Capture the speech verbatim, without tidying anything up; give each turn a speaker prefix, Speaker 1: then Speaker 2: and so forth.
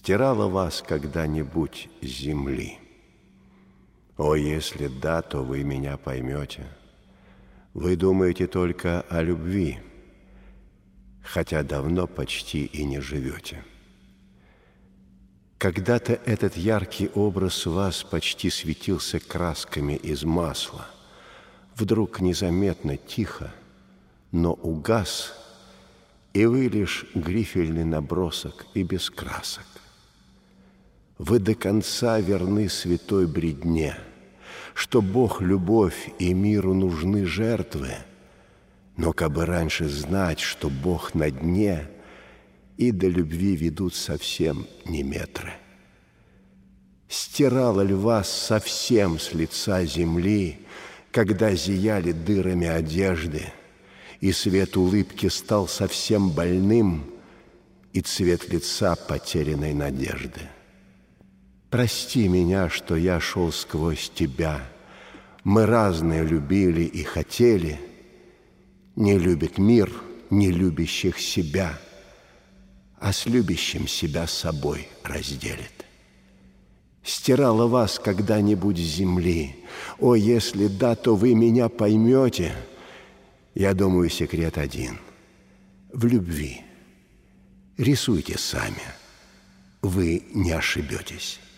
Speaker 1: Стирала вас когда-нибудь с земли? О, если да, то вы меня поймете. Вы думаете только о любви, хотя давно почти и не живете. Когда-то этот яркий образ вас почти светился красками из масла. Вдруг незаметно, тихо, но угас, и вы лишь грифельный набросок и без красок. Вы до конца верны святой бредне, что Бог — любовь и миру нужны жертвы, но кабы раньше знать, что Бог на дне, и до любви ведут совсем не метры. Стирала ли вас совсем с лица земли, когда зияли дырами одежды, и свет улыбки стал совсем больным, и цвет лица потерянной надежды? Прости меня, что я шел сквозь тебя. Мы разные любили и хотели. Не любит мир, не любящих себя, а с любящим себя собой разделит. Стирала вас когда-нибудь с земли? О, если да, то вы меня поймете. Я думаю, секрет один — в любви. Рисуйте сами, вы не ошибетесь.